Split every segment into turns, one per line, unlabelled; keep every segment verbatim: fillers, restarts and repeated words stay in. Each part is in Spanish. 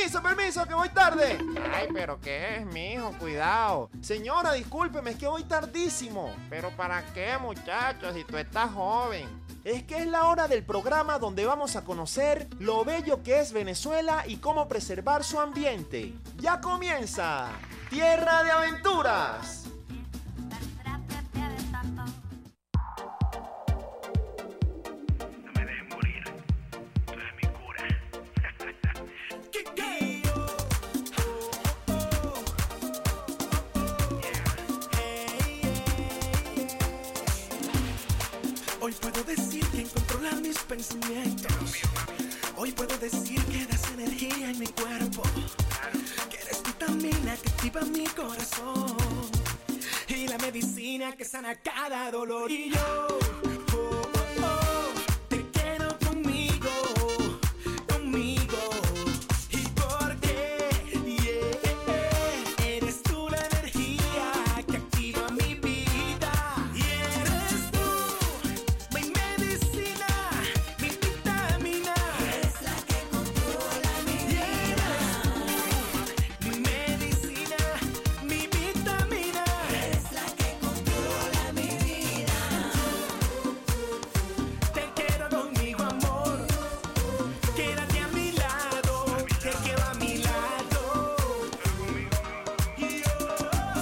Permiso, permiso, que voy tarde.
Ay, pero ¿qué es, mijo? Cuidado.
Señora, discúlpeme, es que voy tardísimo.
¿Pero para qué, muchacho, si tú estás joven?
Es que es la hora del programa donde vamos a conocer lo bello que es Venezuela y cómo preservar su ambiente. ¡Ya comienza! ¡Tierra de Aventuras!
Hoy puedo decir que controla mis pensamientos. Hoy puedo decir que das energía en mi cuerpo. Que eres vitamina que activa mi corazón. Y la medicina que sana cada dolor. Y yo, oh, oh, oh, te quiero conmigo, conmigo. ¿Y por qué? Yeah, eres tú la energía que activa mi vida. Y eres tú mi medicina, mi vitamina. Es la que controla mi vida. Mi medicina, mi vitamina. Es la que controla mi vida. Te quiero conmigo, amor. Quédate a mi lado, te quiero a mi lado. Y yo,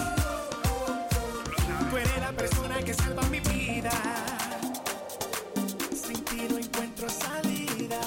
tú eres la persona que salva mi vida. Sin ti no encuentro salida.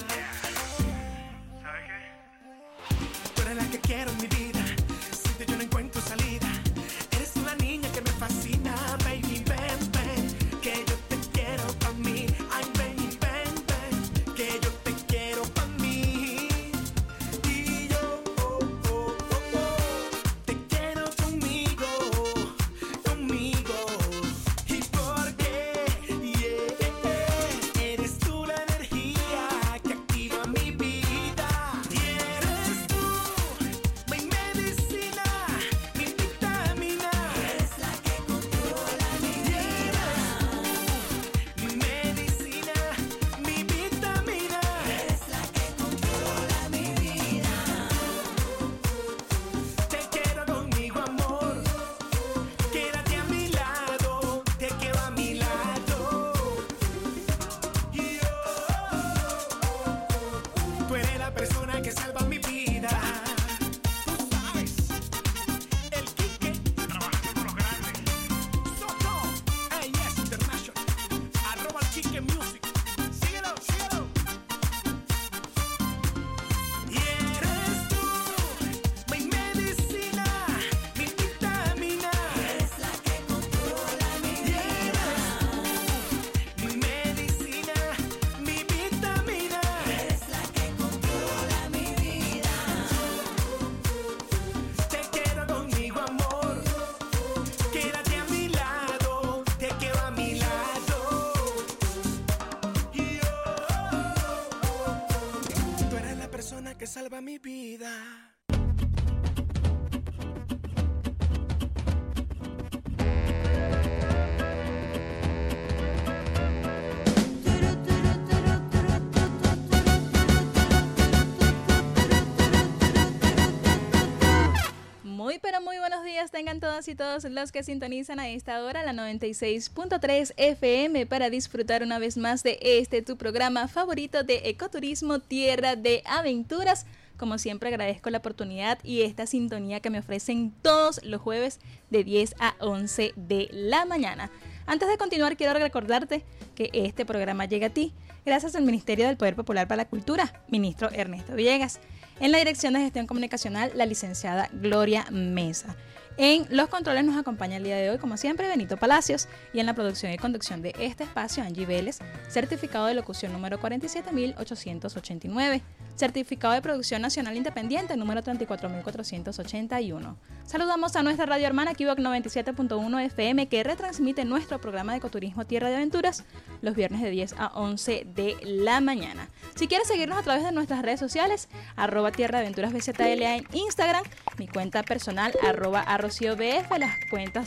¿Sabes qué? Tú eres la que quiero en mi vida. Sin ti yo no encuentro salida. Eres una niña que me fascina, baby, ven, ven. Que yo te quiero pa' mí. Ay, ven, ven, ven. Que yo te quiero pa' mí. Y yo, oh, oh, oh, oh, te quiero conmigo, conmigo. ¿Y por qué? Yeah, eres tú la energía que activa mi vida. Y eres tú mi medicina, mi vitamina. Es la que controla mi vida. Mi medicina, mi vitamina. Es la que controla mi vida. Te quiero conmigo, amor. Quédate a mi lado, te quiero a mi lado. Y yo, tú eres la persona que salva mi vida. Tú sabes, el Quique, trabajando con los grandes. Soto, A S International, arroba el Quique Music. Síguelo, síguelo. Y eres tú mi medicina, mi vitamina. Es la que controla mi vida. Mi medicina, mi vitamina. Es la que controla mi vida. Te quiero conmigo, amor. Quédate a mi lado, te quiero a mi lado. Y yo, tú eres la persona que salva mi vida.
Muy pero muy buenos días tengan todas y todos los que sintonizan a esta hora la noventa y seis punto tres F M para disfrutar una vez más de este tu programa favorito de ecoturismo Tierra de Aventuras. Como siempre agradezco la oportunidad y esta sintonía que me ofrecen todos los jueves de diez a once de la mañana. Antes de continuar quiero recordarte que este programa llega a ti gracias al Ministerio del Poder Popular para la Cultura, ministro Ernesto Villegas. En la dirección de gestión comunicacional, la licenciada Gloria Mesa. En los controles nos acompaña el día de hoy, como siempre, Benito Palacios. Y en la producción y conducción de este espacio, Angie Vélez, certificado de locución número cuarenta y siete mil ochocientos ochenta y nueve. Certificado de producción nacional independiente número treinta y cuatro mil cuatrocientos ochenta y uno. Saludamos a nuestra radio hermana Kivoc noventa y siete punto uno F M que retransmite nuestro programa de ecoturismo Tierra de Aventuras los viernes de diez a once de la mañana. Si quieres seguirnos a través de nuestras redes sociales, arroba Tierra de Aventuras B Z L A en Instagram, mi cuenta personal arroba arrociobf, las cuentas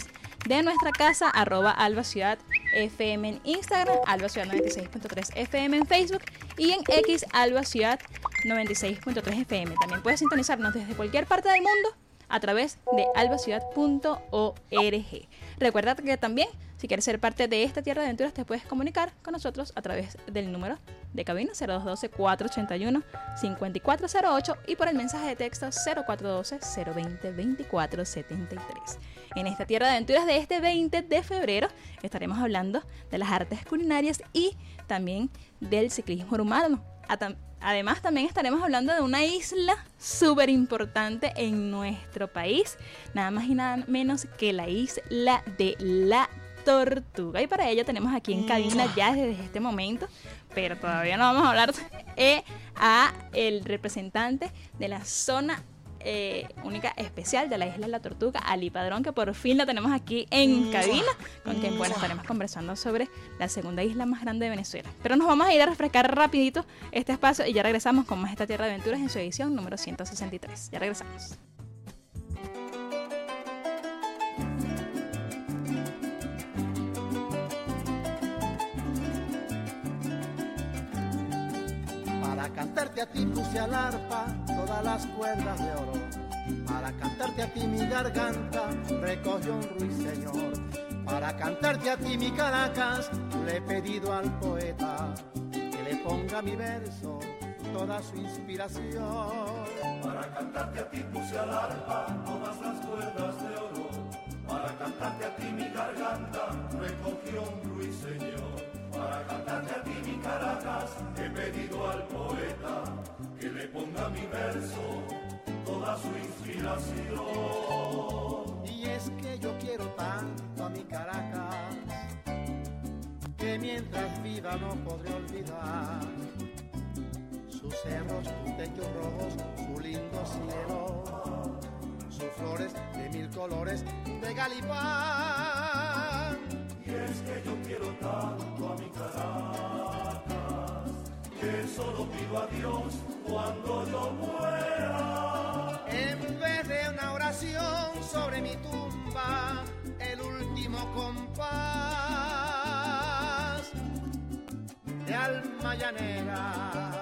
de nuestra casa, arroba Alba Ciudad F M en Instagram, Alba Ciudad noventa y seis punto tres F M en Facebook y en X, Alba Ciudad noventa y seis punto tres F M. También puedes sintonizarnos desde cualquier parte del mundo a través de albaciudad punto org. Recuerda que también, si quieres ser parte de esta Tierra de Aventuras, te puedes comunicar con nosotros a través del número de cabina cero dos uno dos, cuatro ocho uno, cinco cuatro cero ocho y por el mensaje de texto cero cuatro uno dos, cero dos cero, veinticuatro setenta y tres. En esta Tierra de Aventuras de este veinte de febrero estaremos hablando de las artes culinarias y también del ciclismo urbano. Además, también estaremos hablando de una isla súper importante en nuestro país, nada más y nada menos que la isla de La Tortuga. Y para ello tenemos aquí en cabina ya desde este momento, pero todavía no vamos a hablar, eh, a el representante de la zona Eh, única especial de la isla de La Tortuga, Ali Padrón, que por fin la tenemos aquí en cabina, con quien bueno, estaremos conversando sobre la segunda isla más grande de Venezuela. Pero nos vamos a ir a refrescar rapidito este espacio y ya regresamos con más esta Tierra de Aventuras en su edición número ciento sesenta y tres. Ya regresamos.
Para cantarte a ti puse al arpa todas las cuerdas de oro. Para cantarte a ti mi garganta recogió un ruiseñor. Para cantarte a ti mi Caracas le he pedido al poeta que le ponga a mi verso toda su inspiración.
Para cantarte a ti puse al arpa todas las cuerdas de oro. Para cantarte a ti mi garganta recogió un ruiseñor. Para cantarte a ti mi Caracas he pedido al poeta que le ponga a mi verso toda su inspiración.
Y es que yo quiero tanto a mi Caracas que mientras viva no podré olvidar sus cerros, sus techos rojos, su lindo cielo, sus flores de mil colores de Galipán.
Y es que yo quiero tanto a mi Caracas que solo pido a Dios cuando yo muera.
En vez de una oración sobre mi tumba, el último compás de alma llanera.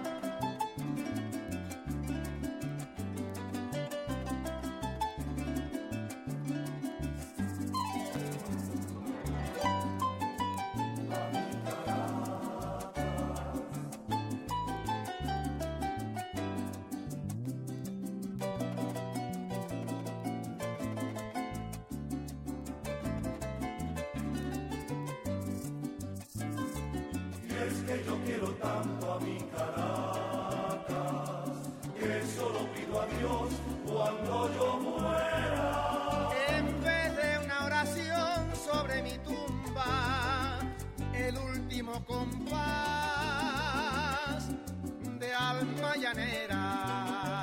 Es que yo quiero tanto a mi Caracas que solo pido a Dios cuando yo muera.
En vez de una oración sobre mi tumba, el último compás de alma llanera.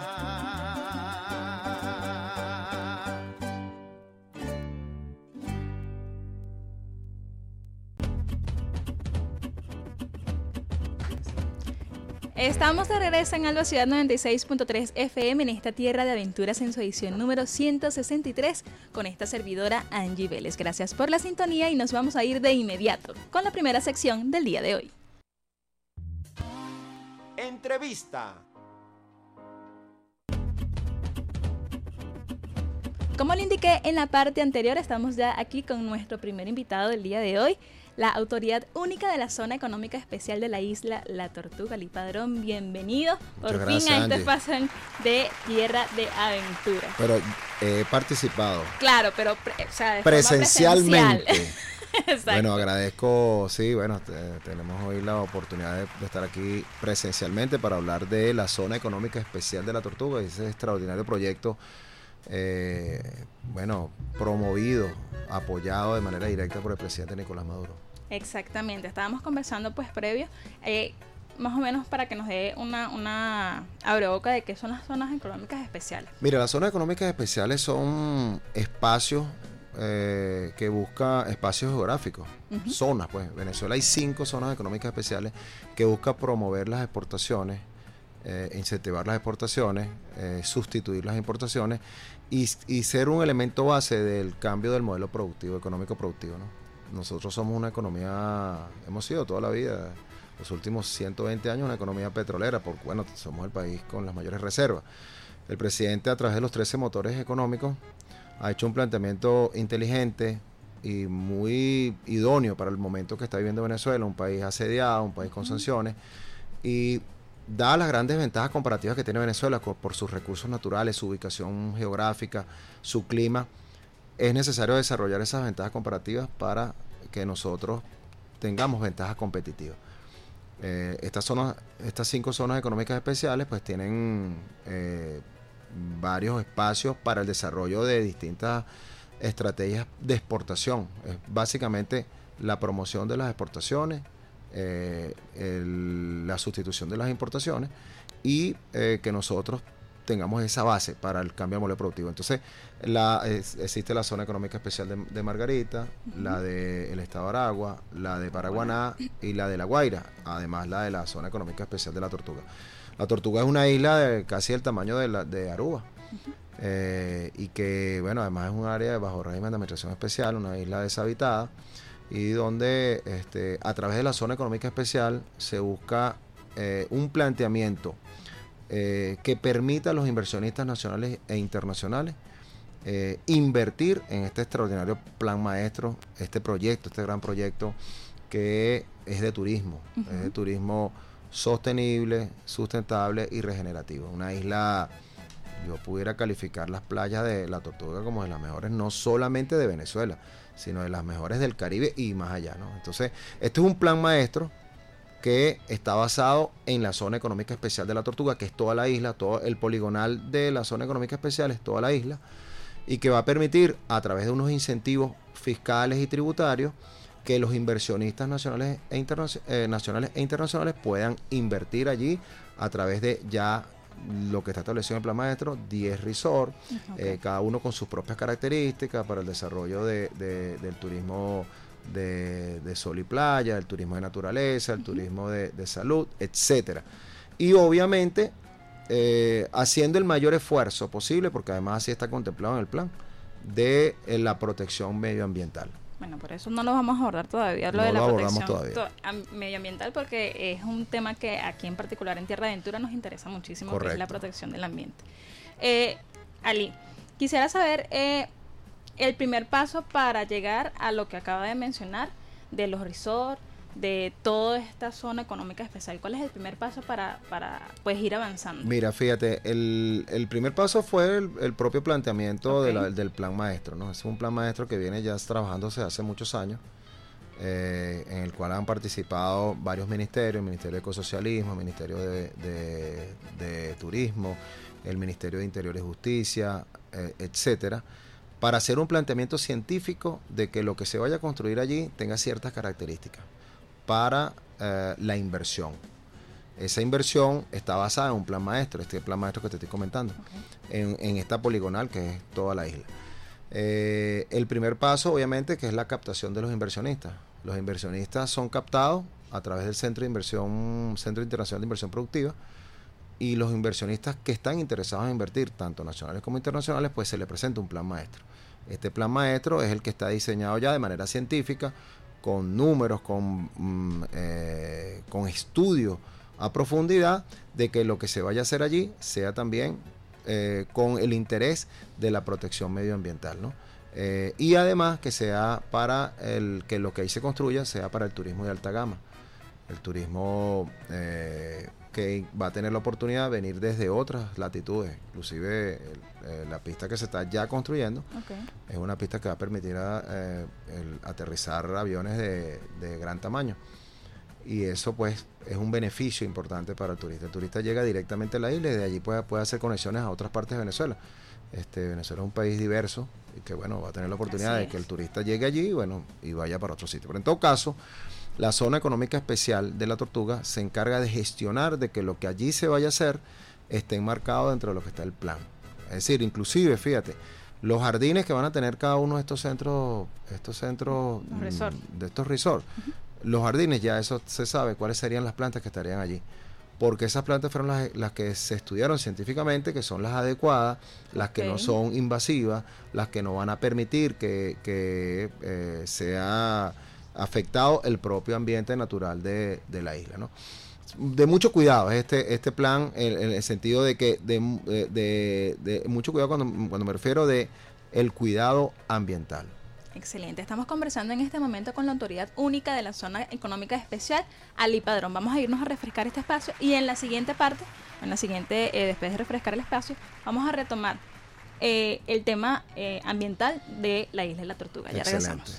Estamos de regreso en Alba Ciudad noventa y seis punto tres F M en esta Tierra de Aventuras en su edición número ciento sesenta y tres con esta servidora Angie Vélez. Gracias por la sintonía y nos vamos a ir de inmediato con la primera sección del día de hoy.
Entrevista.
Como le indiqué en la parte anterior, estamos ya aquí con nuestro primer invitado del día de hoy, la autoridad única de la Zona Económica Especial de la isla La Tortuga, Ali Padrón. Bienvenido por
Muchas
fin
gracias,
a este
Angie.
espacio de Tierra de Aventura.
Pero he participado
Claro, pero pre- o sea, de forma
presencialmente.
presencial. Exacto.
Bueno, agradezco, sí, bueno, te- tenemos hoy la oportunidad de, de estar aquí presencialmente para hablar de la Zona Económica Especial de La Tortuga, ese extraordinario proyecto, eh, bueno, promovido, apoyado de manera directa por el presidente Nicolás Maduro.
Exactamente, estábamos conversando pues previo, eh, más o menos para que nos dé una, una abreboca de qué son las zonas económicas especiales.
Mira, las zonas económicas especiales son espacios eh, que busca espacios geográficos,
Ujú.
zonas, pues. Venezuela hay cinco zonas económicas especiales que busca promover las exportaciones eh, incentivar las exportaciones, eh, sustituir las importaciones y, y ser un elemento base del cambio del modelo productivo, económico productivo, ¿no? Nosotros somos una economía, hemos sido toda la vida, los últimos ciento veinte años, una economía petrolera, porque bueno, somos el país con las mayores reservas. El presidente, a través de los trece motores económicos, ha hecho un planteamiento inteligente y muy idóneo para el momento que está viviendo Venezuela, un país asediado, un país con sanciones, y dadas las grandes ventajas comparativas que tiene Venezuela por sus recursos naturales, su ubicación geográfica, su clima, es necesario desarrollar esas ventajas comparativas para que nosotros tengamos ventajas competitivas. Eh, estas zonas, estas cinco zonas económicas especiales pues tienen eh, varios espacios para el desarrollo de distintas estrategias de exportación. Es básicamente la promoción de las exportaciones, eh, el, la sustitución de las importaciones y eh, que nosotros tengamos esa base para el cambio del modelo productivo. Entonces, la, es, existe la zona económica especial de, de Margarita, uh-huh. la del Estado de Aragua, la de Paraguaná y la de La Guaira, además la de la zona económica especial de La Tortuga. La Tortuga es una isla de casi el tamaño de, la, de Aruba, uh-huh. eh, y que, bueno, además es un área de bajo régimen de administración especial, una isla deshabitada, y donde este, a través de la zona económica especial se busca eh, un planteamiento Eh, que permita a los inversionistas nacionales e internacionales eh, invertir en este extraordinario plan maestro, este proyecto, este gran proyecto que es de turismo, uh-huh. es de turismo sostenible, sustentable y regenerativo. Una isla, yo pudiera calificar las playas de La Tortuga como de las mejores, no solamente de Venezuela, sino de las mejores del Caribe y más allá, ¿no? Entonces, este es un plan maestro que está basado en la zona económica especial de La Tortuga, que es toda la isla, todo el poligonal de la zona económica especial es toda la isla, y que va a permitir, a través de unos incentivos fiscales y tributarios, que los inversionistas nacionales e, interna- eh, nacionales e internacionales puedan invertir allí a través de ya lo que está establecido en el plan maestro, diez resorts, okay. eh, cada uno con sus propias características para el desarrollo de, de, del turismo De, de sol y playa, el turismo de naturaleza, el uh-huh. turismo de, de salud, etcétera. Y obviamente eh, haciendo el mayor esfuerzo posible, porque además así está contemplado en el plan, de eh, la protección medioambiental.
Bueno, por eso no lo vamos a abordar todavía, lo
no
de la
lo
protección
todavía.
To- medioambiental, porque es un tema que aquí en particular en Tierra de Aventura nos interesa muchísimo, Correcto. Que es la protección del ambiente. Eh, Ali, quisiera saber eh, el primer paso para llegar a lo que acaba de mencionar, de los resorts, de toda esta zona económica especial. ¿Cuál es el primer paso para, para pues ir avanzando?
Mira, fíjate, el, el primer paso fue el, el propio planteamiento okay. de la, del plan maestro, ¿no? Es un plan maestro que viene ya trabajándose hace muchos años, eh, en el cual han participado varios ministerios, el Ministerio de Ecosocialismo, el Ministerio de, de, de Turismo, el Ministerio de Interior y Justicia, eh, etcétera, para hacer un planteamiento científico de que lo que se vaya a construir allí tenga ciertas características para eh, la inversión. Esa inversión está basada en un plan maestro, este plan maestro que te estoy comentando, okay. en, en esta poligonal que es toda la isla. Eh, el primer paso, obviamente, que es la captación de los inversionistas. Los inversionistas son captados a través del Centro de Inversión, Centro Internacional de Inversión Productiva, y los inversionistas que están interesados en invertir, tanto nacionales como internacionales, pues se les presenta un plan maestro. Este plan maestro es el que está diseñado ya de manera científica, con números, con, mm, eh, con estudios a profundidad de que lo que se vaya a hacer allí sea también eh, con el interés de la protección medioambiental, ¿no? Eh, y además que sea para el que lo que ahí se construya sea para el turismo de alta gama, el turismo eh, que va a tener la oportunidad de venir desde otras latitudes, inclusive eh, la pista que se está ya construyendo, okay. es una pista que va a permitir a, eh, el aterrizar aviones de, de gran tamaño, y eso pues es un beneficio importante para el turista. El turista llega directamente a la isla y de allí puede, puede hacer conexiones a otras partes de Venezuela. Este, Venezuela es un país diverso y que bueno, va a tener la oportunidad de que el turista llegue allí, bueno, y vaya para otro sitio. Pero en todo caso, la zona económica especial de La Tortuga se encarga de gestionar de que lo que allí se vaya a hacer esté enmarcado dentro de lo que está el plan. Es decir, inclusive, fíjate, los jardines que van a tener cada uno de estos centros, estos centros
resort.
de estos resorts, uh-huh. los jardines ya eso se sabe cuáles serían las plantas que estarían allí. porque esas plantas fueron las, las que se estudiaron científicamente, que son las adecuadas, las que
Ok.
no son invasivas, las que no van a permitir que, que eh, sea afectado el propio ambiente natural de, de la isla, ¿no? De mucho cuidado este este plan, en, en el sentido de que de, de, de, de mucho cuidado cuando, cuando me refiero de el cuidado ambiental.
Excelente. Estamos conversando en este momento con la Autoridad Única de la Zona Económica Especial, Ali Padrón. Vamos a irnos a refrescar este espacio y en la siguiente parte, en la siguiente, eh, después de refrescar el espacio, vamos a retomar eh, el tema eh, ambiental de la isla de la Tortuga. Ya
Excelente.
regresamos.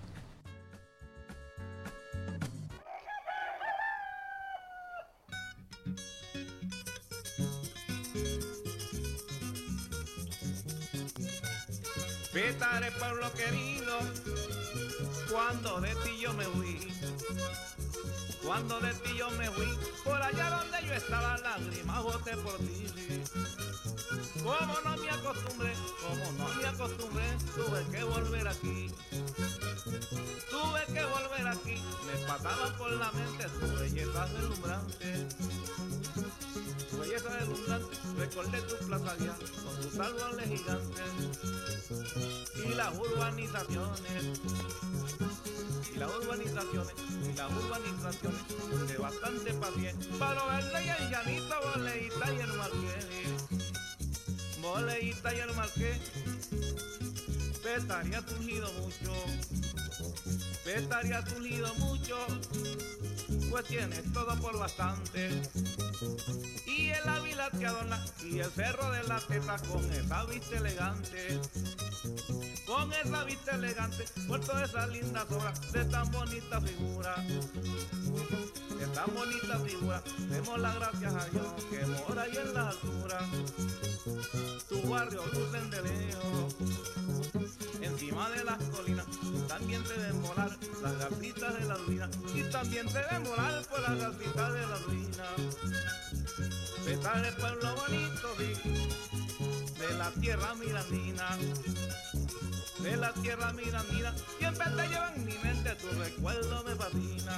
Petare, pueblo querido, cuando de ti yo me fui, cuando de ti yo me fui, por allá donde yo estaba, lágrimas boté por ti. Como no me acostumbré, como no me acostumbré, tuve que volver aquí, tuve que volver aquí, me pasaba por la mente tu belleza deslumbrante. Tu belleza deslumbrante, recordé tu plaza ya, con tus árboles gigantes y las urbanizaciones, y las urbanizaciones, y las urbanizaciones de bastante paciencia. Para verle y el llanito, boleíta y el marqués, boleíta y el marqués, Petaría turgido mucho, Petaría turgido mucho, pues tienes todo por bastante. Y el Ávila te adorna, y el cerro de la teta con esa vista elegante, con esa vista elegante, por todas esas lindas obras de tan bonita figura, de tan bonita figura. Demos las gracias a Dios que mora ahí en las alturas. Tu barrio luce de lejos, encima de las colinas, también te ven volar las garcitas de la ruina, y también te ven volar por las garcitas de la ruina. Petar el pueblo bonito, sí, de la tierra mirandina, de la tierra mirandina, siempre te lleva en mi mente, tu recuerdo me fascina.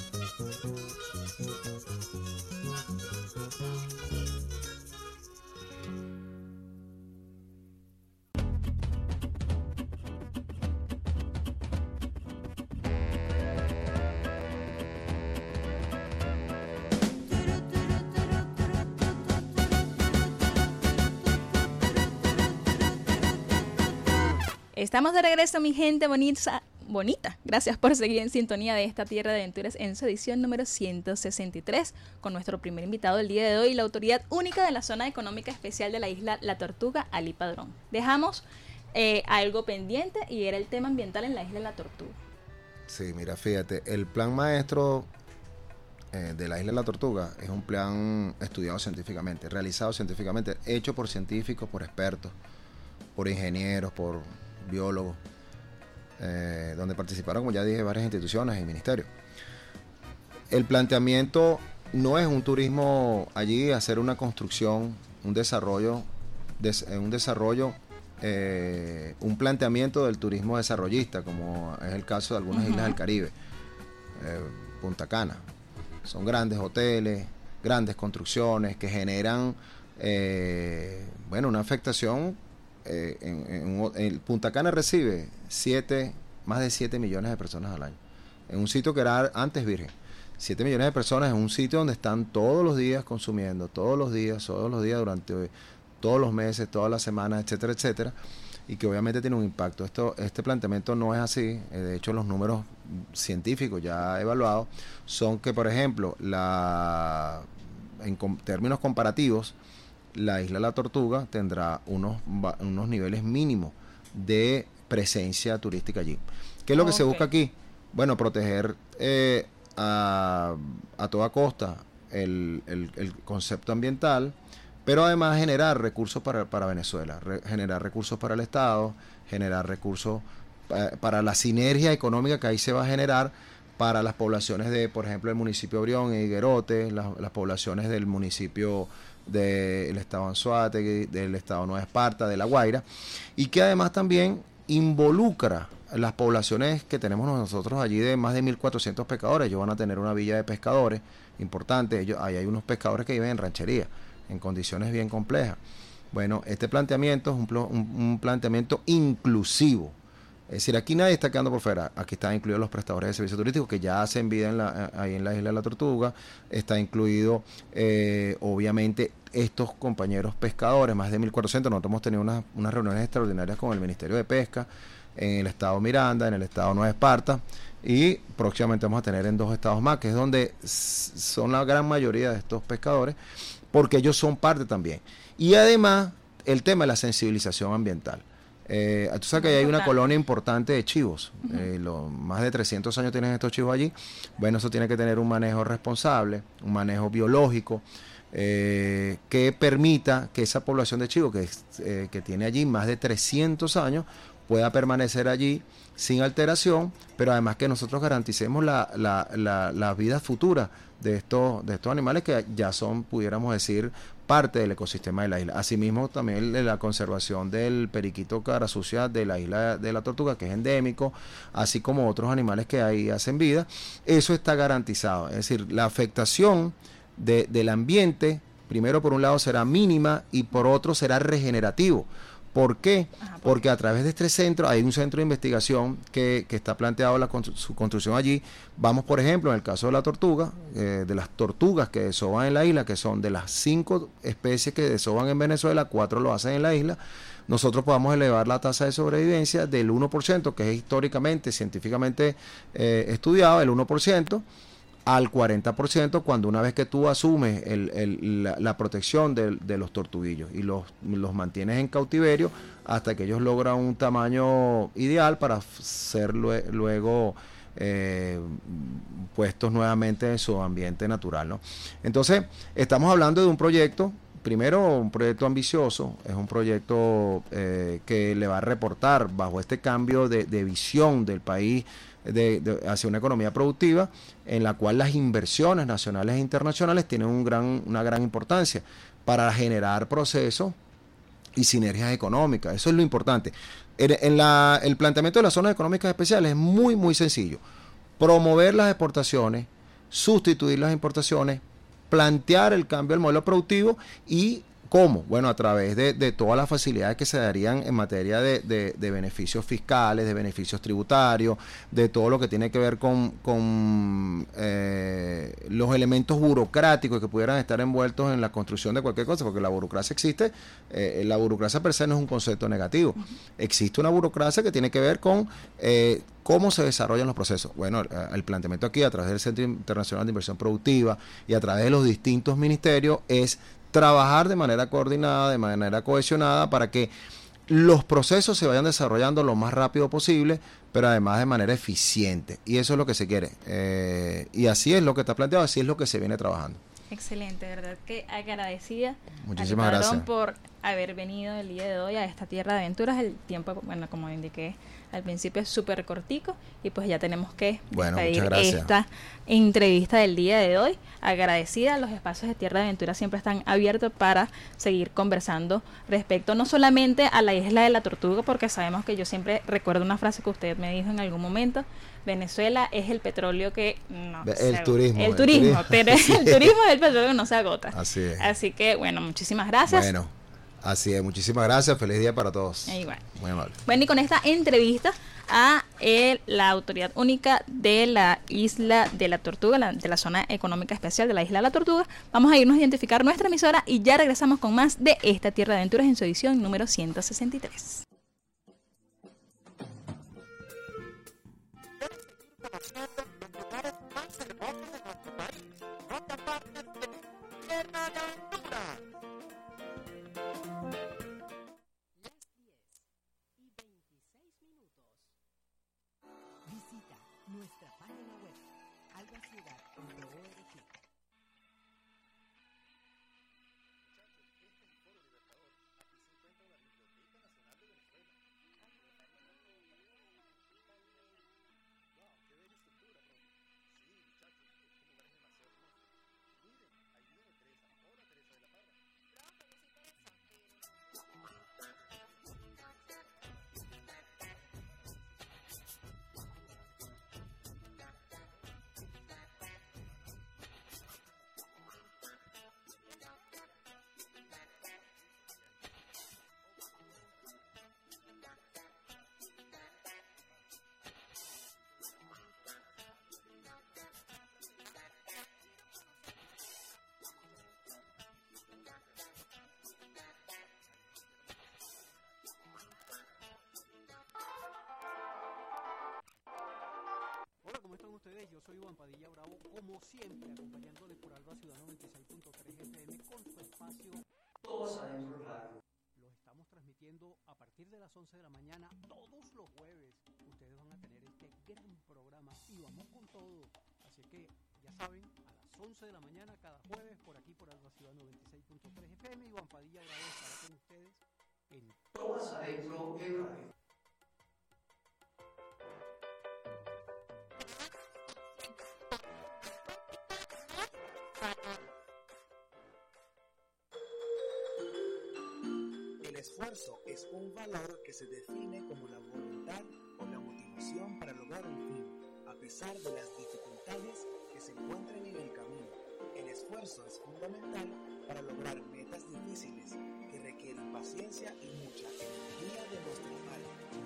Estamos de regreso, mi gente bonita, bonita. Gracias por seguir en sintonía de esta Tierra de Aventuras en su edición número ciento sesenta y tres, con nuestro primer invitado del día de hoy, la Autoridad Única de la Zona Económica Especial de la Isla La Tortuga, Ali Padrón. Dejamos eh, algo pendiente y era el tema ambiental en la Isla La Tortuga.
Sí, mira, fíjate, el plan maestro eh, de la Isla de la Tortuga es un plan estudiado científicamente, realizado científicamente, hecho por científicos, por expertos, por ingenieros, por biólogos, eh, donde participaron, como ya dije, varias instituciones y ministerios. El planteamiento no es un turismo allí, hacer una construcción, un desarrollo, des, un desarrollo, eh, un planteamiento del turismo desarrollista, como es el caso de algunas uh-huh. islas del Caribe, eh, Punta Cana. Son grandes hoteles, grandes construcciones que generan, eh, bueno, una afectación. Eh, en, en, en Punta Cana recibe siete, más de siete millones de personas al año, en un sitio que era antes virgen. siete millones de personas en un sitio donde están todos los días consumiendo, todos los días, todos los días durante todos los meses, todas las semanas, etcétera, etcétera, y que obviamente tiene un impacto. Esto, este planteamiento no es así. Eh, de hecho, los números científicos ya evaluados son que, por ejemplo, la en com, términos comparativos, la Isla La Tortuga tendrá unos, unos niveles mínimos de presencia turística allí. ¿Qué es lo que okay. se busca aquí? Bueno, proteger eh, a, a toda costa el, el, el concepto ambiental, pero además generar recursos para, para Venezuela, re, generar recursos para el Estado, generar recursos pa, para la sinergia económica que ahí se va a generar para las poblaciones de, por ejemplo, el municipio de Brión y Higuerote, las, las poblaciones del municipio del estado Anzoátegui, del estado Nueva Esparta, de La Guaira, y que además también involucra las poblaciones que tenemos nosotros allí de más de mil cuatrocientos pescadores. Ellos van a tener una villa de pescadores importante. Ellos, ahí hay unos pescadores que viven en ranchería, en condiciones bien complejas. Bueno, este planteamiento es un, un, un planteamiento inclusivo. Es decir, aquí nadie está quedando por fuera. Aquí están incluidos los prestadores de servicios turísticos que ya hacen vida en la, ahí en la isla de la Tortuga. Está incluido, eh, obviamente, estos compañeros pescadores, más de mil cuatrocientos. Nosotros hemos tenido unas, unas reuniones extraordinarias con el Ministerio de Pesca, en el estado Miranda, en el estado Nueva Esparta, y próximamente vamos a tener en dos estados más, que es donde son la gran mayoría de estos pescadores, porque ellos son parte también. Y además, el tema de la sensibilización ambiental. Eh, tú sabes que hay una colonia importante de chivos, uh-huh. eh, lo, más de trescientos años tienen estos chivos allí. Bueno, eso tiene que tener un manejo responsable, un manejo biológico, eh, que permita que esa población de chivos que, eh, que tiene allí más de trescientos años pueda permanecer allí sin alteración, pero además que nosotros garanticemos la, la, la, la vida futura de estos, de estos animales que ya son, pudiéramos decir, parte del ecosistema de la isla. Asimismo, también la conservación del periquito cara sucia de la isla de la Tortuga, que es endémico, así como otros animales que ahí hacen vida. Eso está garantizado. Es decir, la afectación de, del ambiente, primero por un lado será mínima y por otro será regenerativo. ¿Por qué? Ajá, ¿por Porque qué? A través de este centro hay un centro de investigación que, que está planteado la, su construcción allí. Vamos, por ejemplo, en el caso de la tortuga, eh, de las tortugas que desovan en la isla, que son de las cinco especies que desovan en Venezuela, cuatro lo hacen en la isla. Nosotros podamos elevar la tasa de sobrevivencia del uno por ciento, que es históricamente, científicamente eh, estudiado, el uno por ciento, al cuarenta por ciento cuando una vez que tú asumes el, el, la, la protección de, de los tortuguillos y los, los mantienes en cautiverio hasta que ellos logran un tamaño ideal para ser lue, luego eh, puestos nuevamente en su ambiente natural, ¿no? Entonces, estamos hablando de un proyecto, primero un proyecto ambicioso, es un proyecto eh, que le va a reportar bajo este cambio de, de visión del país De, de, hacia una economía productiva en la cual las inversiones nacionales e internacionales tienen un gran, una gran importancia para generar procesos y sinergias económicas. Eso es lo importante. En, en la, el planteamiento de las zonas económicas especiales es muy, muy sencillo. Promover las exportaciones, sustituir las importaciones, plantear el cambio del modelo productivo y ¿cómo? Bueno, a través de, de todas las facilidades que se darían en materia de, de, de beneficios fiscales, de beneficios tributarios, de todo lo que tiene que ver con, con eh, los elementos burocráticos que pudieran estar envueltos en la construcción de cualquier cosa, porque la burocracia existe, eh, la burocracia per se no es un concepto negativo. Existe una burocracia que tiene que ver con eh, cómo se desarrollan los procesos. Bueno, el planteamiento aquí a través del Centro Internacional de Inversión Productiva y a través de los distintos ministerios es trabajar de manera coordinada, de manera cohesionada, para que los procesos se vayan desarrollando lo más rápido posible, pero además de manera eficiente. Y eso es lo que se quiere. Eh, y así es lo que está planteado, así es lo que se viene trabajando.
Excelente, de verdad que agradecida.
Muchísimas gracias
por haber venido el día de hoy a esta tierra de aventuras. El tiempo, bueno, como indiqué al principio, es súper cortico y pues ya tenemos que
bueno,
despedir esta entrevista del día de hoy. Agradecida, los espacios de Tierra de Aventura siempre están abiertos para seguir conversando respecto no solamente a la isla de la Tortuga, porque sabemos que yo siempre recuerdo una frase que usted me dijo en algún momento: Venezuela es el petróleo que no
el
se
turismo
el, el turismo,
turismo.
pero
Sí.
el turismo es el petróleo que no se agota.
Así es.
Así que bueno, muchísimas gracias.
Bueno, así es, muchísimas gracias, feliz día para todos.
Igual.
Muy amable.
Bueno, y con esta entrevista a el, la autoridad única de la isla de la Tortuga, la, de la zona económica especial de la isla de la Tortuga, vamos a irnos a identificar nuestra emisora y ya regresamos con más de esta Tierra de Aventuras en su edición número ciento sesenta y tres.
Visita nuestra página web albaciudad punto org.
yo soy Iván Padilla Bravo, como siempre, acompañándole por Alba Ciudad noventa y seis punto tres F M con su espacio Todos Adentro Radio. Los estamos transmitiendo a partir de las once de la mañana todos los jueves. Ustedes van a tener este gran programa y vamos con todo. Así que ya saben, a las once de la mañana cada jueves por aquí por Alba Ciudad noventa y seis punto tres F M. Iván Padilla Bravo estará con ustedes en Todos Adentro Radio.
El esfuerzo es un valor que se define como la voluntad o la motivación para lograr un fin, a pesar de las dificultades que se encuentren en el camino. El esfuerzo es fundamental para lograr metas difíciles que requieren paciencia y mucha energía de nuestra parte.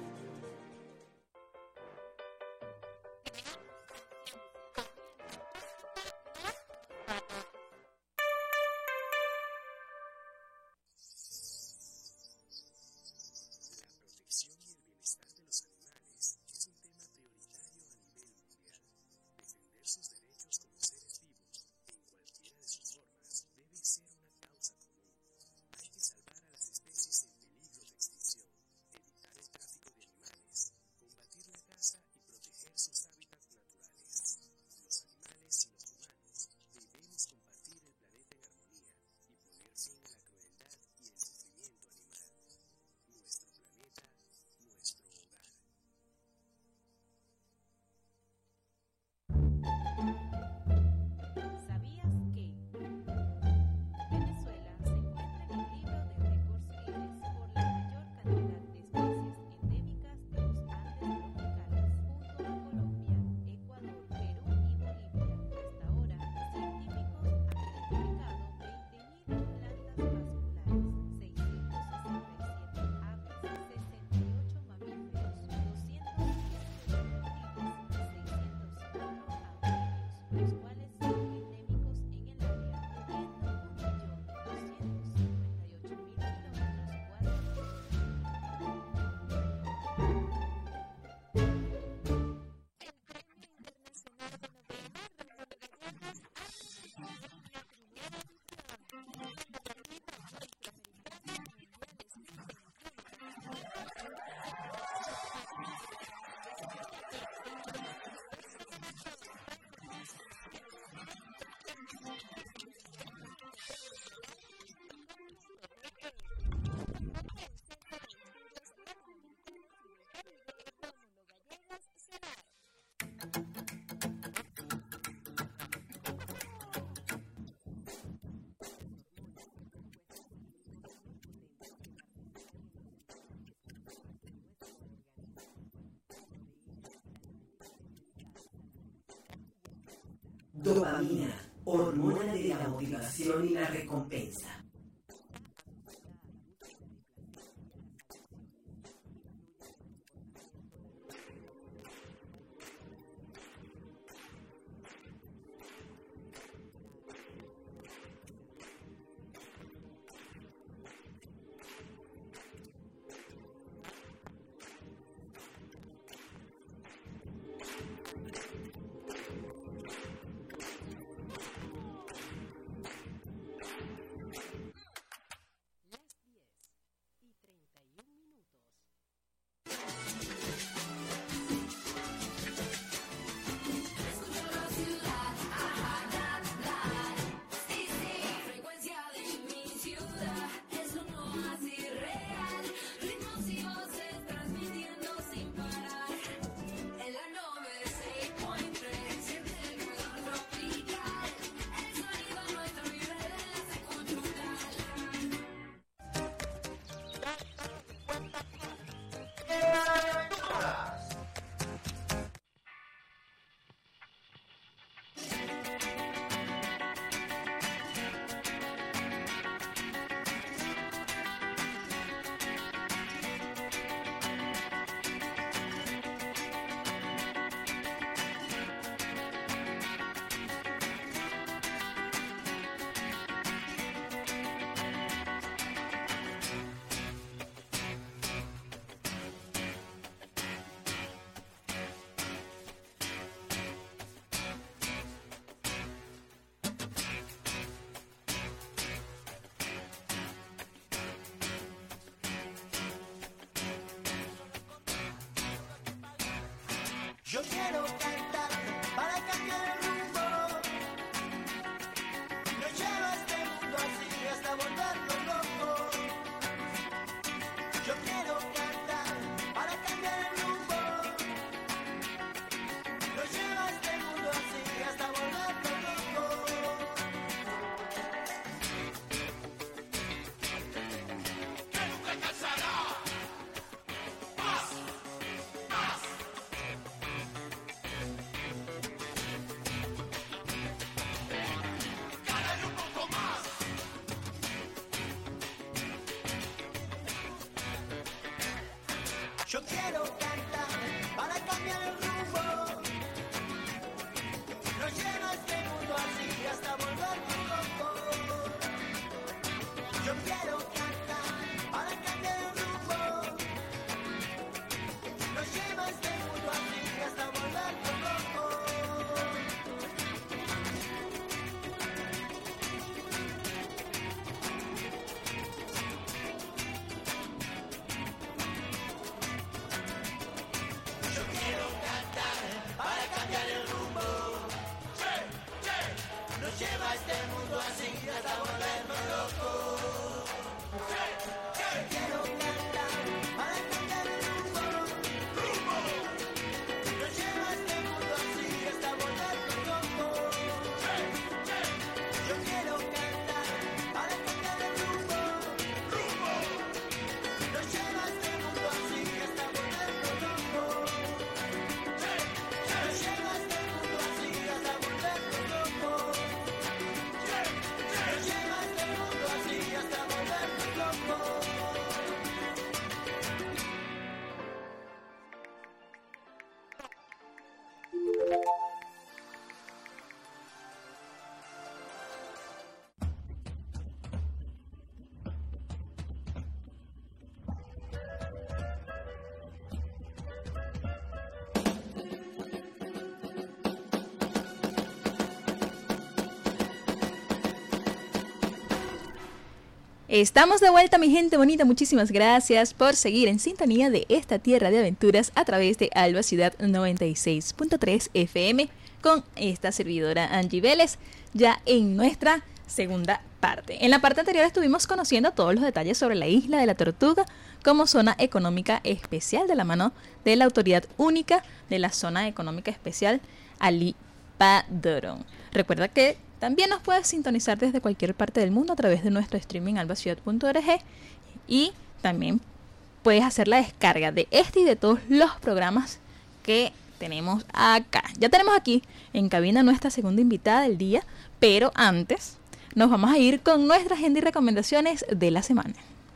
Dopamina, hormona de la motivación y la recompensa.
Yo quiero cantar para cambiar el rumbo. Nos lleva este mundo así hasta volvernos locos. Yo quiero cantar para cambiar el rumbo. Nos lleva este mundo así hasta volvernos locos. Yo quiero cantar para cambiar el rumbo. Nos lleva este mundo así hasta volvernos locos. Quiero cantar para cambiar el rumbo. Nos lleva este mundo así hasta volvernos locos. Yo quiero cantar para cambiar el rumbo. Nos lleva este mundo así hasta volvernos locos. Nos lleva este mundo así hasta volvernos locos. Nos lleva este mundo así hasta volvernos locos.
Estamos de vuelta, mi gente bonita. Muchísimas gracias por seguir en sintonía de esta tierra de aventuras a través de Alba Ciudad noventa y seis punto tres F M con esta servidora Angie Vélez, ya en nuestra segunda parte. En la parte anterior estuvimos conociendo todos los detalles sobre la isla de la Tortuga como zona económica especial de la mano de la Autoridad Única de la Zona Económica Especial, Alí Padrón. Recuerda que también nos puedes sintonizar desde cualquier parte del mundo a través de nuestro streaming alba ciudad punto org y también puedes hacer la descarga de este y de todos los programas que tenemos acá. Ya tenemos aquí en cabina nuestra segunda invitada del día, pero antes nos vamos a ir con nuestra agenda y recomendaciones de la semana.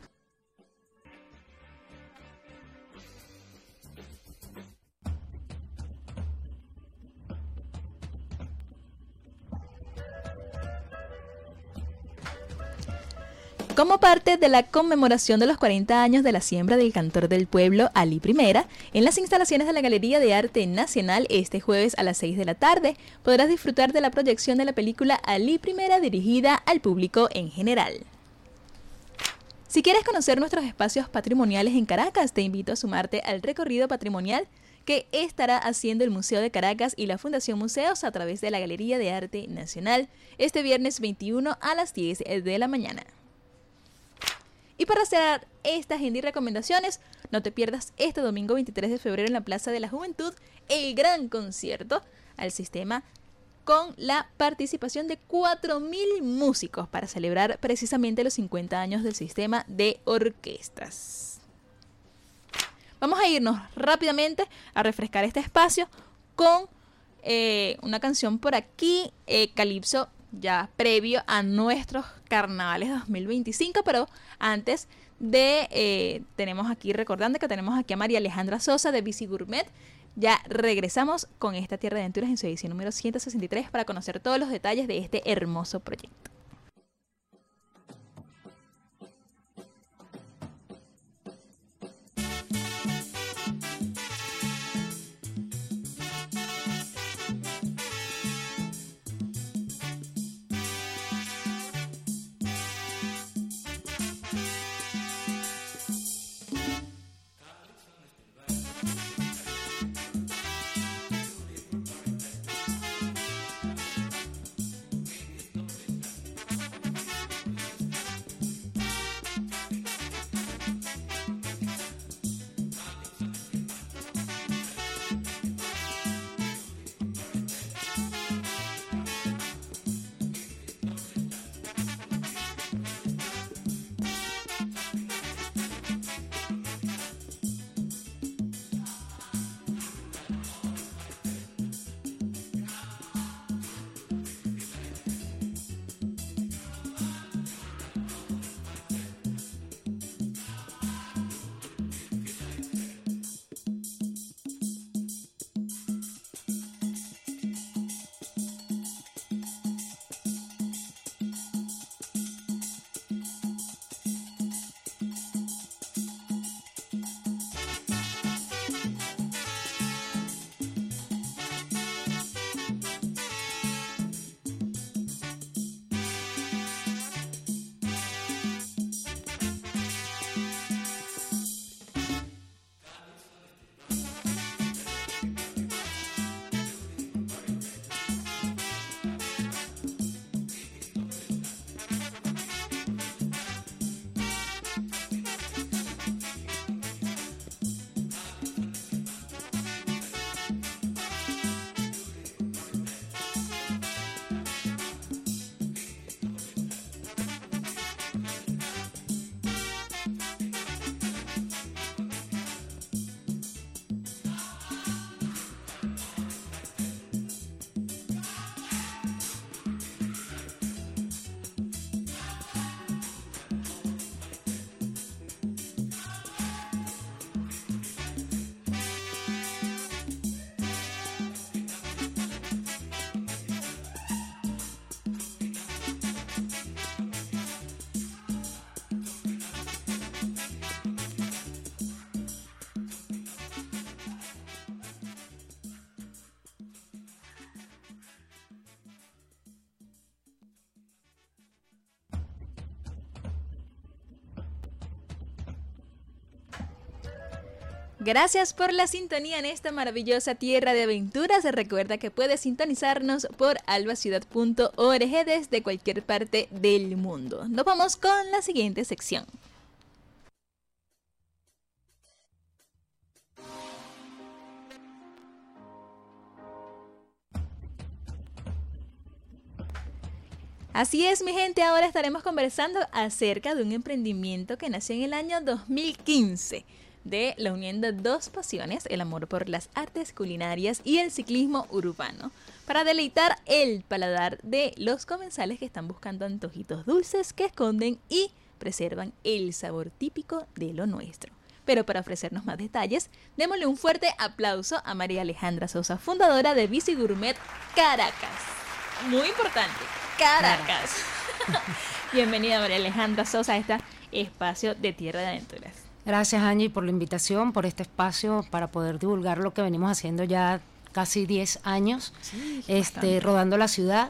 Como parte de la conmemoración de los cuarenta años de la siembra del cantor del pueblo, Alí Primera, en las instalaciones de la Galería de Arte Nacional, este jueves a las seis de la tarde, podrás disfrutar de la proyección de la película Alí Primera dirigida al público en general. Si quieres conocer nuestros espacios patrimoniales en Caracas, te invito a sumarte al recorrido patrimonial que estará haciendo el Museo de Caracas y la Fundación Museos a través de la Galería de Arte Nacional este viernes veintiuno a las diez de la mañana. Y para cerrar esta agenda y recomendaciones, no te pierdas este domingo veintitrés de febrero en la Plaza de la Juventud el gran concierto al sistema con la participación de cuatro mil músicos para celebrar precisamente los cincuenta años del sistema de orquestas. Vamos a irnos rápidamente a refrescar este espacio con eh, una canción por aquí, eh, Calipso, ya previo a nuestros carnavales dos mil veinticinco, pero antes de, eh, tenemos aquí, recordando que tenemos aquí a María Alejandra Sosa de Bici Gourmet. Ya regresamos con esta Tierra de Aventuras en su edición número ciento sesenta y tres para conocer todos los detalles de este hermoso proyecto. Gracias por la sintonía en esta maravillosa tierra de aventuras. Recuerda que puedes sintonizarnos por albaciudad punto org desde cualquier parte del mundo. Nos vamos con la siguiente sección. Así es, mi gente, ahora estaremos conversando acerca de un emprendimiento que nació en el año dos mil quince, de la unión de dos pasiones, el amor por las artes culinarias y el ciclismo urbano, para deleitar el paladar de los comensales que están buscando antojitos dulces que esconden y preservan el sabor típico de lo nuestro. Pero para ofrecernos más detalles, démosle un fuerte aplauso a María Alejandra Sosa, fundadora de Bici Gourmet Caracas. Muy importante, Caracas. Bienvenida, María Alejandra Sosa, a este espacio de Tierra de Aventuras.
Gracias, Angie, por la invitación, por este espacio para poder divulgar lo que venimos haciendo ya casi diez años, sí, este, rodando la ciudad,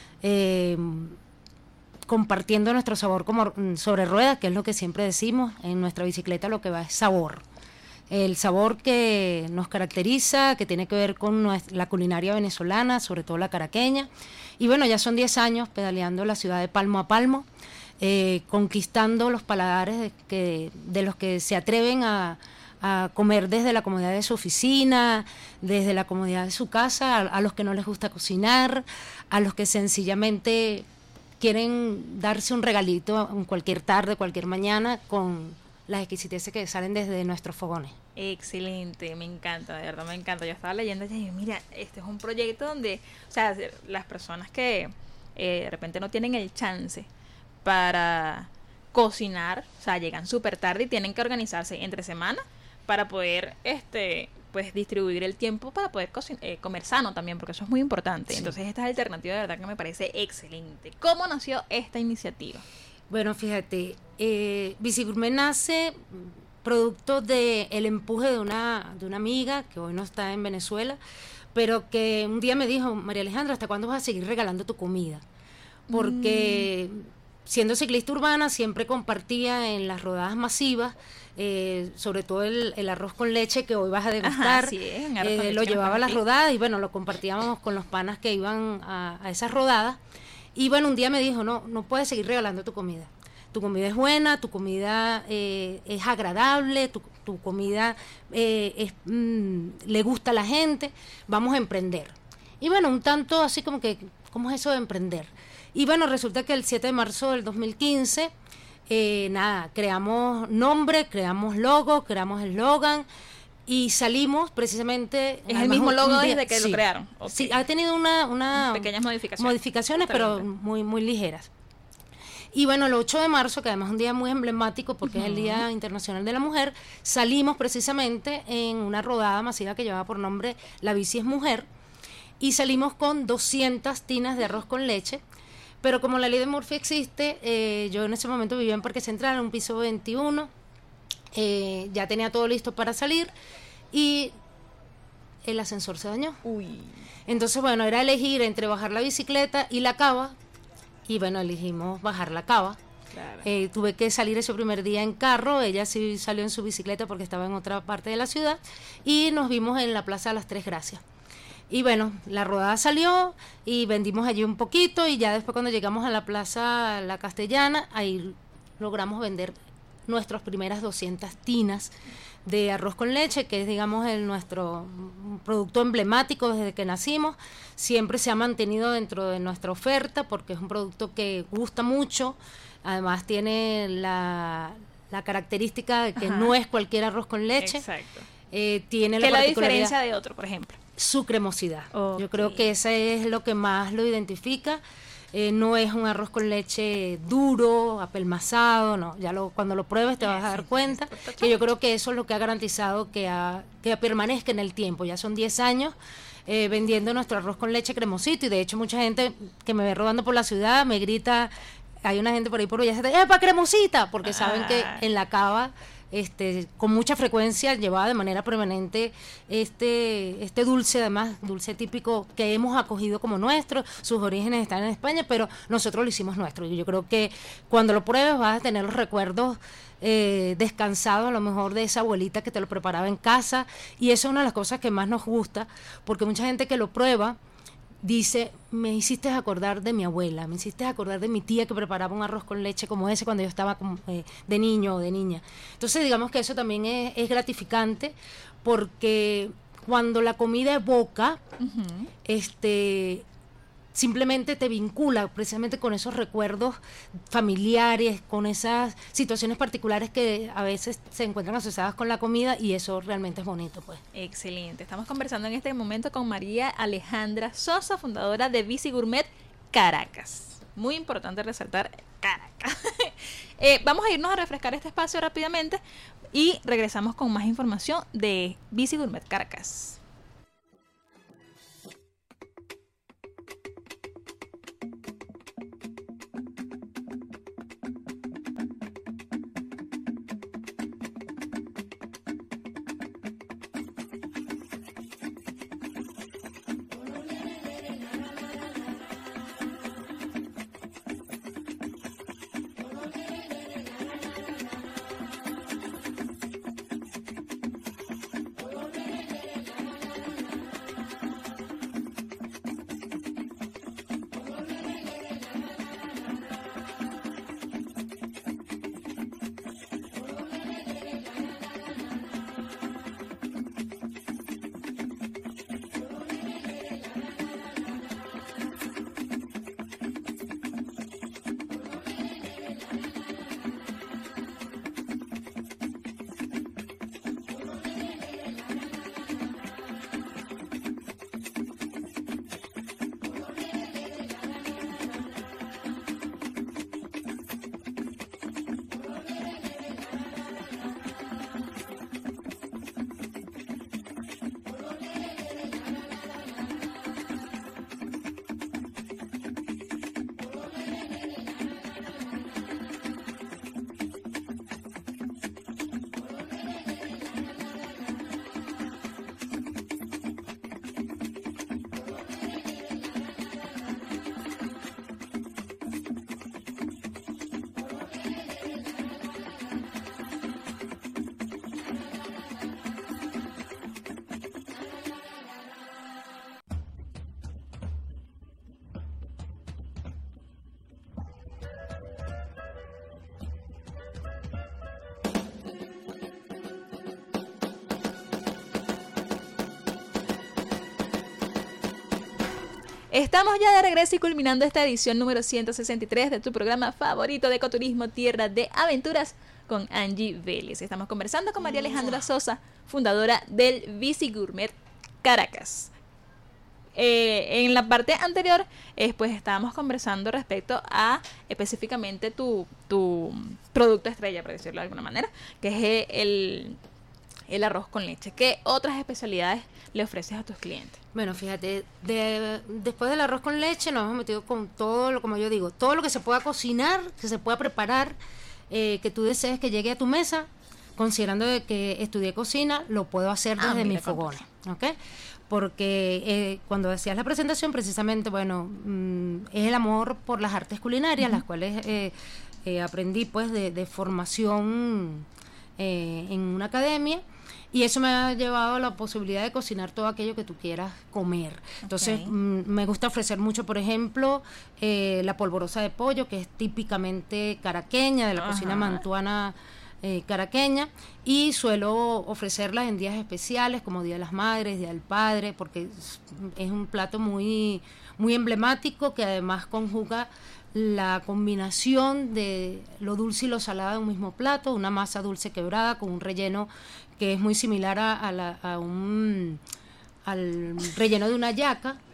eh, compartiendo nuestro sabor como sobre ruedas, que es lo que siempre decimos. En nuestra bicicleta lo que va es sabor. El sabor que nos caracteriza, que tiene que ver con nuestra, la culinaria venezolana, sobre todo la caraqueña. Y bueno, ya son diez años pedaleando la ciudad de palmo a palmo, eh, conquistando los paladares de, que, de los que se atreven a, a comer desde la comodidad de su oficina, desde la comodidad de su casa, a, a los que no les gusta cocinar, a los que sencillamente quieren darse un regalito en cualquier tarde, cualquier mañana, con las exquisiteces que salen desde nuestros fogones.
Excelente, me encanta, de verdad me encanta. Yo estaba leyendo y dije, mira, este es un proyecto donde, o sea, las personas que eh, de repente no tienen el chance para cocinar, o sea, llegan súper tarde y tienen que organizarse entre semana para poder, este, pues, distribuir el tiempo para poder eh, comer sano también, porque eso es muy importante. Sí. Entonces, esta alternativa de verdad que me parece excelente. ¿Cómo nació esta iniciativa?
Bueno, fíjate, eh, Bici Gourmet nace producto del empuje de una, de una amiga que hoy no está en Venezuela, pero que un día me dijo, María Alejandra, ¿hasta cuándo vas a seguir regalando tu comida? Porque mm. siendo ciclista urbana siempre compartía en las rodadas masivas, eh, sobre todo el, el arroz con leche que hoy vas a degustar.
Ajá, sí,
eh, lo llevaba a las rodadas y bueno, lo compartíamos con los panas que iban a, a esas rodadas. Y bueno, un día me dijo, no, no puedes seguir regalando tu comida. Tu comida es buena, tu comida eh, es agradable, tu, tu comida eh, es, mm, le gusta a la gente, vamos a emprender. Y bueno, un tanto así como que, ¿cómo es eso de emprender? Y bueno, resulta que el siete de marzo del dos mil quince, eh, nada, creamos nombre, creamos logo, creamos eslogan, y salimos precisamente...
¿Es el mismo logo desde que sí, lo crearon? Okay.
Sí, ha tenido una... una
pequeñas modificaciones.
Modificaciones, pero muy, muy ligeras. Y bueno, el ocho de marzo, que además es un día muy emblemático porque uh-huh. es el Día Internacional de la Mujer, salimos precisamente en una rodada masiva que llevaba por nombre La Bici es Mujer, y salimos con doscientas tinas de arroz con leche. Pero como la ley de Murphy existe, eh, yo en ese momento vivía en Parque Central, en un piso veintiuno, eh, ya tenía todo listo para salir y el ascensor se dañó.
Uy.
Entonces, bueno, era elegir entre bajar la bicicleta y la cava, y bueno, elegimos bajar la cava.
Claro.
Eh, tuve que salir ese primer día en carro, ella sí salió en su bicicleta porque estaba en otra parte de la ciudad, y nos vimos en la Plaza de las Tres Gracias. Y bueno, la rodada salió y vendimos allí un poquito, y ya después cuando llegamos a la Plaza La Castellana, ahí logramos vender nuestras primeras doscientas tinas de arroz con leche, que es, digamos, el nuestro producto emblemático desde que nacimos. Siempre se ha mantenido dentro de nuestra oferta porque es un producto que gusta mucho. Además tiene la, la característica de que Ajá. no es cualquier arroz con leche.
Exacto.
Eh, tiene
¿Qué
la,
la diferencia de otro, por ejemplo?
Su cremosidad.
Okay.
Yo creo que ese es lo que más lo identifica. Eh, no es un arroz con leche duro, apelmazado, no. Ya lo, cuando lo pruebes te vas a dar cuenta que yo creo que eso es lo que ha garantizado que, ha, que permanezca en el tiempo. Ya son diez años eh, vendiendo nuestro arroz con leche cremosito, y de hecho mucha gente que me ve rodando por la ciudad me grita, hay una gente por ahí por allá, ¡epa, cremosita! Porque saben que en la cava este, con mucha frecuencia llevaba de manera permanente este, este dulce, además dulce típico que hemos acogido como nuestro, sus orígenes están en España, pero nosotros lo hicimos nuestro. Y yo creo que cuando lo pruebes vas a tener los recuerdos eh, descansados a lo mejor de esa abuelita que te lo preparaba en casa, y eso es una de las cosas que más nos gusta, porque mucha gente que lo prueba dice, me hiciste acordar de mi abuela, me hiciste acordar de mi tía que preparaba un arroz con leche como ese cuando yo estaba como, eh, de niño o de niña. Entonces digamos que eso también es, es gratificante, porque cuando la comida evoca, uh-huh. este simplemente te vincula precisamente con esos recuerdos familiares, con esas situaciones particulares que a veces se encuentran asociadas con la comida, y eso realmente es bonito, pues.
Excelente. Estamos conversando en este momento con María Alejandra Sosa, fundadora de Bici Gourmet Caracas. Muy importante resaltar Caracas. eh, vamos a irnos a refrescar este espacio rápidamente y regresamos con más información de Bici Gourmet Caracas. Estamos ya de regreso y culminando esta edición número ciento sesenta y tres de tu programa favorito de ecoturismo, Tierra de Aventuras, con Angie Vélez. Estamos conversando con María Alejandra Sosa, fundadora del Bici Gourmet Caracas. Eh, en la parte anterior, eh, pues estábamos conversando respecto a específicamente tu, tu producto estrella, por decirlo de alguna manera, que es el, el arroz con leche. ¿Qué otras especialidades le ofreces a tus clientes?
Bueno, fíjate, de, después del arroz con leche nos hemos metido con todo, lo como yo digo, todo lo que se pueda cocinar, que se pueda preparar, eh, que tú desees que llegue a tu mesa, considerando de que estudié cocina, lo puedo hacer desde ah, mis fogones, ¿ok? Porque eh, cuando decías la presentación, precisamente, bueno, mmm, es el amor por las artes culinarias, uh-huh. las cuales eh, eh, aprendí pues de, de formación eh, en una academia, y eso me ha llevado a la posibilidad de cocinar todo aquello que tú quieras comer. Entonces, okay. mmm, me gusta ofrecer mucho, por ejemplo, eh, la polvorosa de pollo, que es típicamente caraqueña, de la uh-huh. cocina mantuana Eh, caraqueña, y suelo ofrecerlas en días especiales como Día de las Madres, Día del Padre, porque es, es un plato muy muy emblemático que además conjuga la combinación de lo dulce y lo salado en un mismo plato, una masa dulce quebrada con un relleno que es muy similar a, a, la, a un al relleno de una hallaca,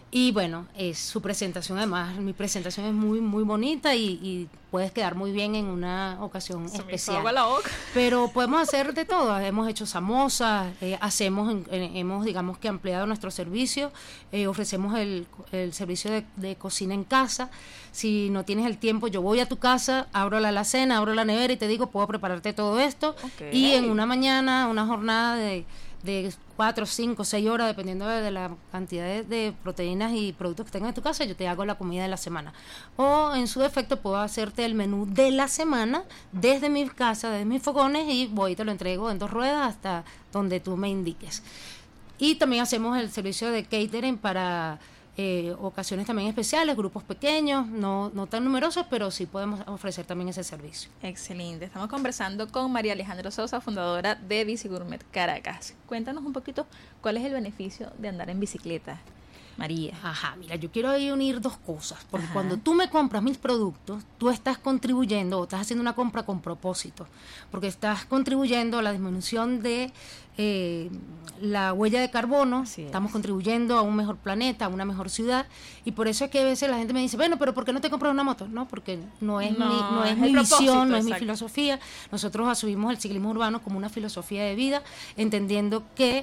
Y bueno, es su presentación, además, mi presentación es muy muy bonita y, y puedes quedar muy bien en una ocasión
Se me hizo
especial.
agua la boca.
Pero podemos hacer de todo, hemos hecho samosas, eh, hacemos, eh, hemos digamos que ampliado nuestro servicio, eh, ofrecemos el, el servicio de, de cocina en casa. Si no tienes el tiempo, yo voy a tu casa, abro la alacena, abro la nevera y te digo, puedo prepararte todo esto.
Okay.
Y en una mañana, una jornada de... de cuatro, cinco, seis horas, dependiendo de, de la cantidad de, de proteínas y productos que tengas en tu casa, yo te hago la comida de la semana. O en su defecto puedo hacerte el menú de la semana desde mi casa, desde mis fogones, y voy y te lo entrego en dos ruedas hasta donde tú me indiques. Y también hacemos el servicio de catering para eh, ocasiones también especiales, grupos pequeños, no, no tan numerosos, pero sí podemos ofrecer también ese servicio.
Excelente. Estamos conversando con María Alejandra Sosa, fundadora de Bici Gourmet Caracas. Cuéntanos un poquito cuál es el beneficio de andar en bicicleta, María.
Ajá, mira, yo quiero ahí unir dos cosas, porque Ajá. cuando tú me compras mis productos, tú estás contribuyendo o estás haciendo una compra con propósito, porque estás contribuyendo a la disminución de eh, la huella de carbono, estamos contribuyendo a un mejor planeta, a una mejor ciudad, y por eso es que a veces la gente me dice, bueno, pero ¿por qué no te compras una moto? No, porque no es
no,
mi, no es
es
mi visión, no es
exacto.
mi filosofía. Nosotros asumimos el ciclismo urbano como una filosofía de vida, entendiendo que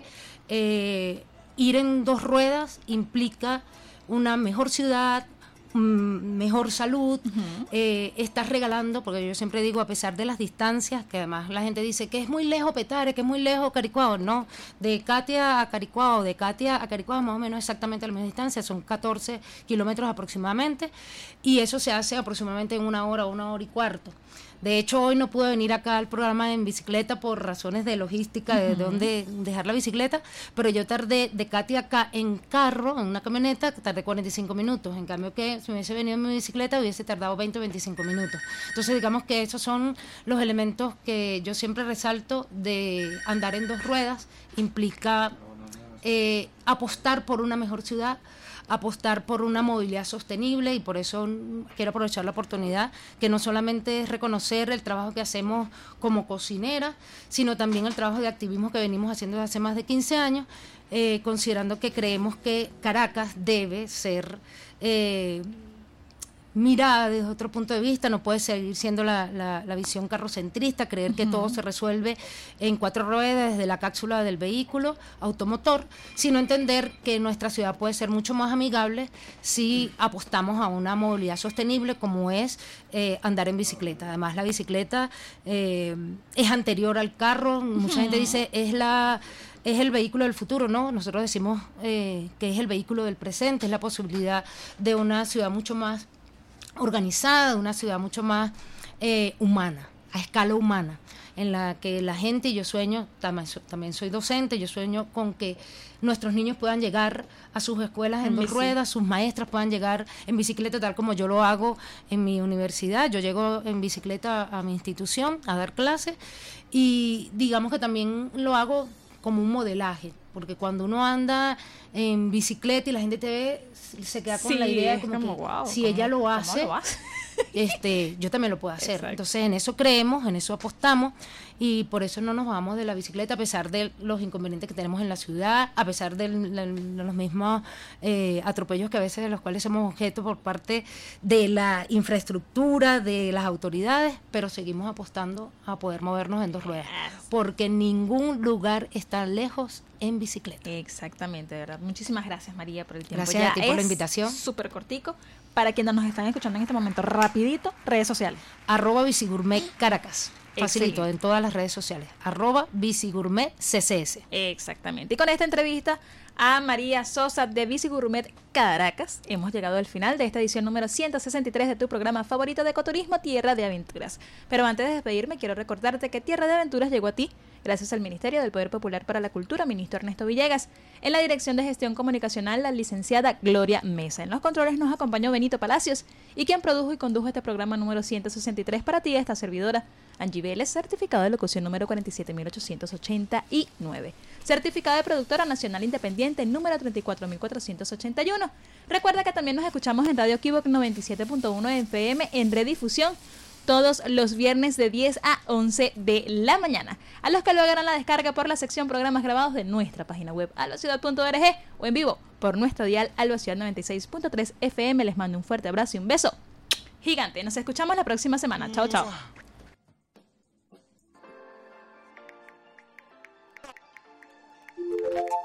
eh, ir en dos ruedas implica una mejor ciudad, mejor salud, uh-huh. eh, estás regalando, porque yo siempre digo, a pesar de las distancias, que además la gente dice que es muy lejos Petare, que es muy lejos Caricuao, no, de Catia a Caricuao, de Catia a Caricuao más o menos exactamente la misma distancia, son catorce kilómetros aproximadamente, y eso se hace aproximadamente en una hora, una hora y cuarto. De hecho, hoy no pude venir acá al programa en bicicleta por razones de logística, de uh-huh. dónde dejar la bicicleta, pero yo tardé de Catia acá en carro, en una camioneta, tardé cuarenta y cinco minutos. En cambio, que si me hubiese venido en mi bicicleta, hubiese tardado veinte o veinticinco minutos. Entonces, digamos que esos son los elementos que yo siempre resalto de andar en dos ruedas. Implica eh, apostar por una mejor ciudad, apostar por una movilidad sostenible, y por eso quiero aprovechar la oportunidad que no solamente es reconocer el trabajo que hacemos como cocinera, sino también el trabajo de activismo que venimos haciendo desde hace más de quince años, eh, considerando que creemos que Caracas debe ser eh, mirada desde otro punto de vista, no puede seguir siendo la, la, la visión carrocentrista, creer uh-huh. que todo se resuelve en cuatro ruedas desde la cápsula del vehículo automotor, sino entender que nuestra ciudad puede ser mucho más amigable si apostamos a una movilidad sostenible como es eh, andar en bicicleta. Además, la bicicleta eh, es anterior al carro, mucha uh-huh. gente dice es la... es el vehículo del futuro, ¿no? Nosotros decimos eh, que es el vehículo del presente, es la posibilidad de una ciudad mucho más organizada, una ciudad mucho más eh, humana, a escala humana, en la que la gente, y yo sueño, también, también soy docente, yo sueño con que nuestros niños puedan llegar a sus escuelas en, en dos bici. ruedas, sus maestras puedan llegar en bicicleta, tal como yo lo hago en mi universidad. Yo llego en bicicleta a mi institución a dar clases, y digamos que también lo hago como un modelaje, porque cuando uno anda en bicicleta y la gente te ve, se queda con
sí,
la idea como,
como
que
wow,
si
¿cómo,
ella lo hace,
lo hace?
este, yo también lo puedo hacer.
Exacto.
Entonces en eso creemos, en eso apostamos, y por eso no nos vamos de la bicicleta, a pesar de los inconvenientes que tenemos en la ciudad, a pesar de, de, de los mismos eh, atropellos que a veces de los cuales somos objeto por parte de la infraestructura, de las autoridades, pero seguimos apostando a poder movernos en dos ruedas, porque ningún lugar está lejos en bicicleta.
Exactamente, de verdad. Muchísimas gracias, María, por el tiempo.
Gracias
ya
a ti por la invitación.
Súper cortico. Para quienes nos están escuchando en este momento, rapidito, redes sociales.
Arroba Bicigourmet Caracas. Facilito,
Excelente.
en todas las redes sociales. Arroba Bicigourmet C C S.
Exactamente. Y con esta entrevista a María Sosa de Bici Gourmet Caracas, hemos llegado al final de esta edición número ciento sesenta y tres de tu programa favorito de ecoturismo, Tierra de Aventuras. Pero antes de despedirme, quiero recordarte que Tierra de Aventuras llegó a ti gracias al Ministerio del Poder Popular para la Cultura, ministro Ernesto Villegas. En la Dirección de Gestión Comunicacional, la licenciada Gloria Mesa. En los controles nos acompañó Benito Palacios, y quien produjo y condujo este programa número ciento sesenta y tres para ti, esta servidora, Angie Vélez, certificado de locución número cuarenta y siete mil ochocientos ochenta y nueve. Certificado de productora nacional independiente número treinta y cuatro mil cuatrocientos ochenta y uno. Recuerda que también nos escuchamos en Radio Equívoc noventa y siete punto uno F M en redifusión todos los viernes de diez a once de la mañana. A los que logran la descarga por la sección programas grabados de nuestra página web albaciudad punto org o en vivo por nuestro dial Albaciudad noventa y seis punto tres F M. Les mando un fuerte abrazo y un beso gigante. Nos escuchamos la próxima semana. Chao, chao.
Thank you.